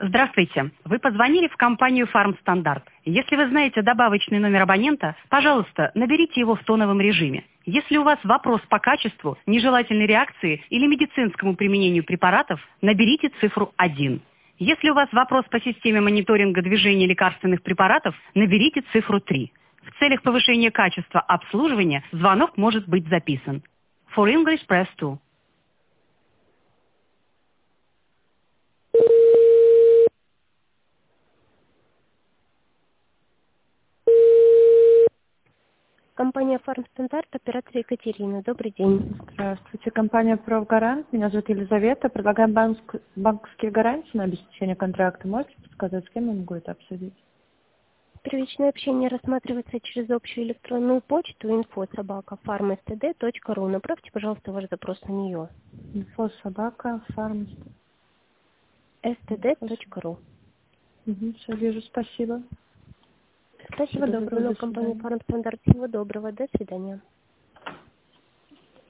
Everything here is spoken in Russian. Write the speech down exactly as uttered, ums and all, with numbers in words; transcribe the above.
Здравствуйте. Вы позвонили в компанию «Фармстандарт». Если вы знаете добавочный номер абонента, пожалуйста, наберите его в тоновом режиме. Если у вас вопрос по качеству, нежелательной реакции или медицинскому применению препаратов, наберите цифру один. Если у вас вопрос по системе мониторинга движения лекарственных препаратов, наберите цифру три. В целях повышения качества обслуживания звонок может быть записан. For English, press two. Компания «Фармстандарт», оператор Екатерина. Добрый день. Здравствуйте. Компания «Профгарант». Меня зовут Елизавета. Предлагаем банк- банковские гарантии на обеспечение контракта. Можете подсказать, с кем я могу это обсудить? Первичное общение рассматривается через общую электронную почту инфо собака фармстд точка ру. Направьте, пожалуйста, ваш запрос на нее. Инфо собака фарм. стд точка ру. Угу, все вижу. Спасибо. Спасибо Всего за доброго. звонок До компании свидания. «Фармстандарт». Всего доброго. До свидания.